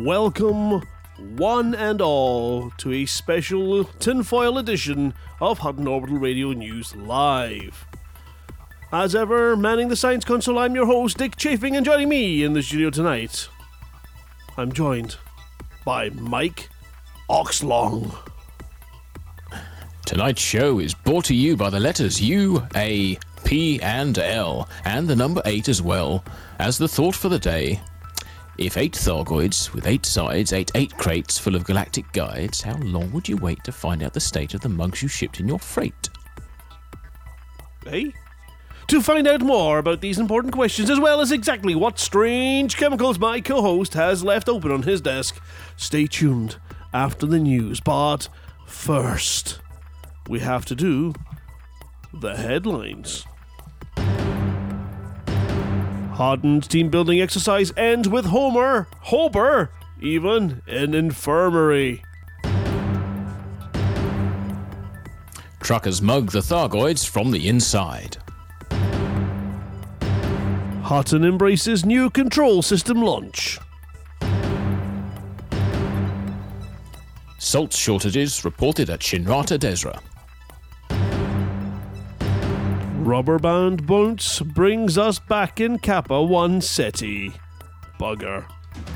Welcome, one and all, to a special tinfoil edition of Hutton Orbital Radio News Live. As ever, manning the Science Console, I'm your host, Dick Chafing, and joining me in the studio tonight, I'm joined by Mike Oxlong. Tonight's show is brought to you by the letters U, A, P, and L, and the number 8 as well, as the thought for the day. If 8 Thargoids with 8 sides ate 8 crates full of galactic guides, how long would you wait to find out the state of the mugs you shipped in your freight? Hey? To find out more about these important questions, as well as exactly what strange chemicals my co-host has left open on his desk, stay tuned after the news. But first, we have to do the headlines. Hutton's team-building exercise ends with Hober, even in infirmary. Truckers mug the Thargoids from the inside. Hutton embraces new control system launch. Salt shortages reported at Shinrarta Dezhra. Rubber-bound bounce brings us back in Kappa 1 Ceti. Bugger.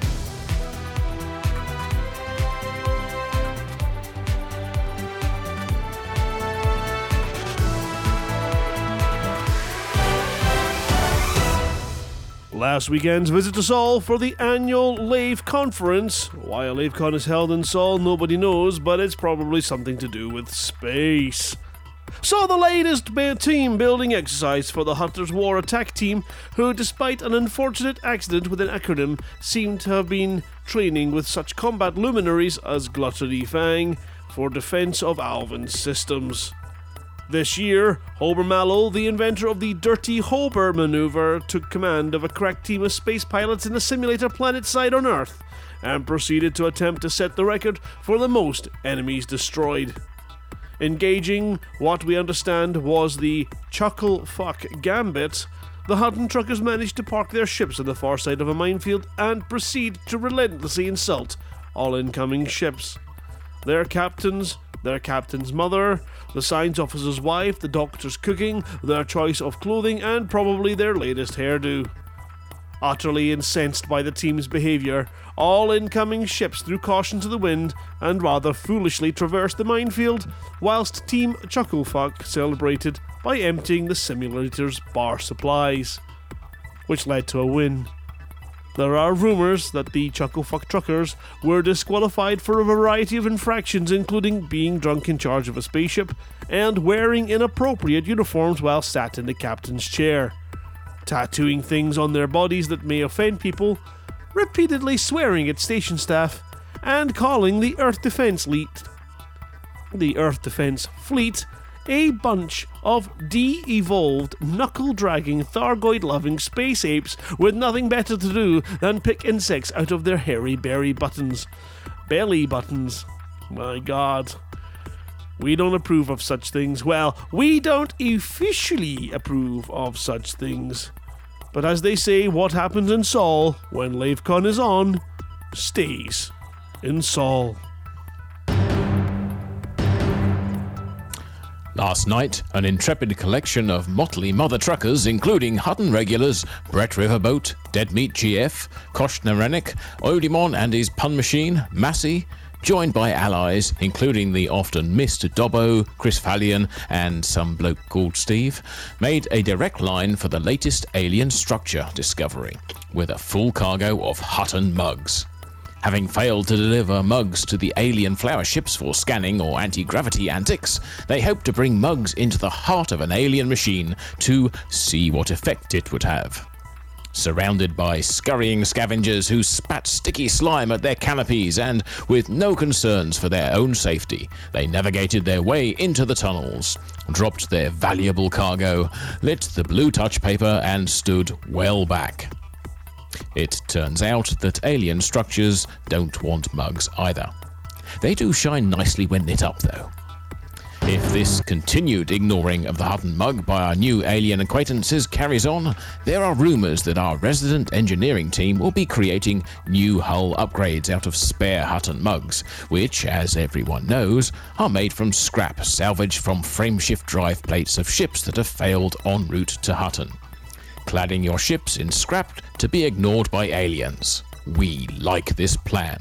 Last weekend's visit to Sol for the annual LAVE conference. Why a LaveCon is held in Sol, nobody knows, but it's probably something to do with space. Saw the latest team-building exercise for the Hunters War Attack Team, who, despite an unfortunate accident with an acronym, seem to have been training with such combat luminaries as Gluttony Fang for defense of Alvin systems. This year, Hober Mallow, the inventor of the Dirty Hober maneuver, took command of a crack team of space pilots in a simulator planet-side on Earth, and proceeded to attempt to set the record for the most enemies destroyed. Engaging what we understand was the Chuckle Fuck Gambit, the Hutton truckers managed to park their ships on the far side of a minefield and proceed to relentlessly insult all incoming ships. Their captain's mother, the science officer's wife, the doctor's cooking, their choice of clothing, and probably their latest hairdo. Utterly incensed by the team's behaviour, all incoming ships threw caution to the wind and rather foolishly traversed the minefield, whilst Team Chucklefuck celebrated by emptying the simulator's bar supplies, which led to a win. There are rumours that the Chucklefuck truckers were disqualified for a variety of infractions, including being drunk in charge of a spaceship and wearing inappropriate uniforms while sat in the captain's chair, tattooing things on their bodies that may offend people, repeatedly swearing at station staff, and calling the Earth Defense Fleet a bunch of de-evolved, knuckle-dragging, Thargoid-loving space apes with nothing better to do than pick insects out of their hairy belly buttons. My God. We don't approve of such things. Well, we don't officially approve of such things. But as they say, what happens in Sol when LaveCon is on, stays in Sol. Last night, an intrepid collection of motley mother truckers, including Hutton regulars Brett Riverboat, Dead Meat GF, Kosh Narenik, Odimon and his pun machine, Massey, joined by allies, including the often missed Dobbo, Chris Fallion, and some bloke called Steve, made a direct line for the latest alien structure discovery, with a full cargo of Hutton mugs. Having failed to deliver mugs to the alien flower ships for scanning or anti-gravity antics, they hope to bring mugs into the heart of an alien machine to see what effect it would have. Surrounded by scurrying scavengers who spat sticky slime at their canopies and, with no concerns for their own safety, they navigated their way into the tunnels, dropped their valuable cargo, lit the blue touch paper and stood well back. It turns out that alien structures don't want mugs either. They do shine nicely when lit up, though. If this continued ignoring of the Hutton mug by our new alien acquaintances carries on, there are rumours that our resident engineering team will be creating new hull upgrades out of spare Hutton mugs, which, as everyone knows, are made from scrap salvaged from frameshift drive plates of ships that have failed en route to Hutton. Cladding your ships in scrap to be ignored by aliens. We like this plan.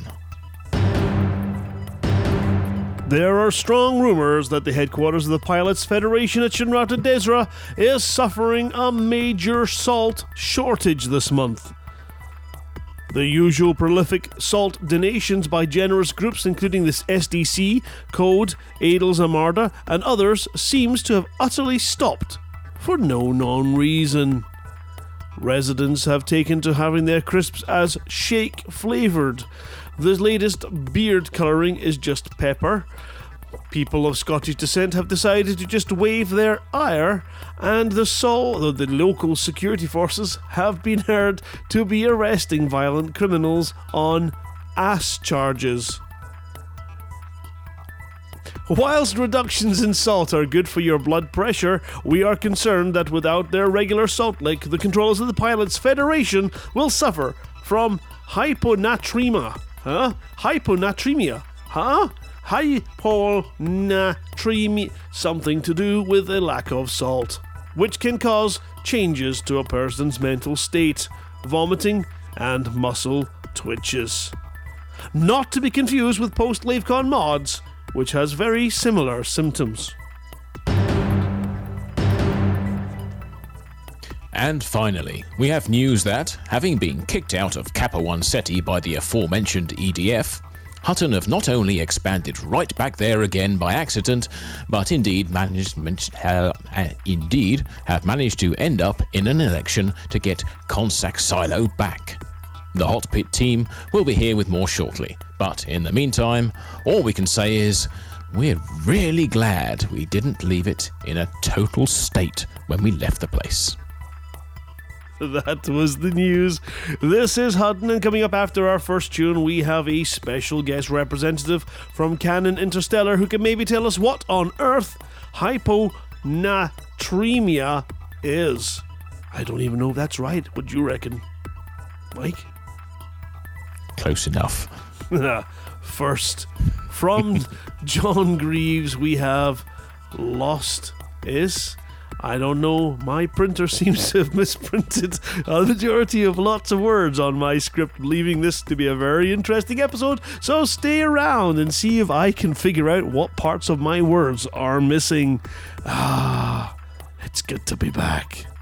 There are strong rumours that the headquarters of the Pilots Federation at Shinrata Dezra is suffering a major salt shortage this month. The usual prolific salt donations by generous groups including this SDC, Code, Adels Amarda and others seems to have utterly stopped for no known reason. Residents have taken to having their crisps as shake flavoured. The latest beard colouring is just pepper. People of Scottish descent have decided to just wave their ire, and the local security forces have been heard to be arresting violent criminals on ass charges. Whilst reductions in salt are good for your blood pressure, we are concerned that without their regular salt lick, the controllers of the Pilots Federation will suffer from hyponatremia. Hyponatremia. Hyponatremia. Something to do with a lack of salt, which can cause changes to a person's mental state, vomiting, and muscle twitches. Not to be confused with post-LaveCon mods, which has very similar symptoms. And finally, we have news that, having been kicked out of Kappa 1 Ceti by the aforementioned EDF, Hutton have not only expanded right back there again by accident, but indeed have managed to end up in an election to get Consac Silo back. The Hot Pit team will be here with more shortly, but in the meantime, all we can say is, we're really glad we didn't leave it in a total state when we left the place. That was the news. This is Hutton, and coming up after our first tune, we have a special guest representative from Canon Interstellar who can maybe tell us what on earth hyponatremia is. I don't even know if that's right. What do you reckon, Mike? Close enough. First, from John Greaves, we have Lost is... I don't know, my printer seems to have misprinted a majority of lots of words on my script, leaving this to be a very interesting episode, so stay around and see if I can figure out what parts of my words are missing. It's good to be back.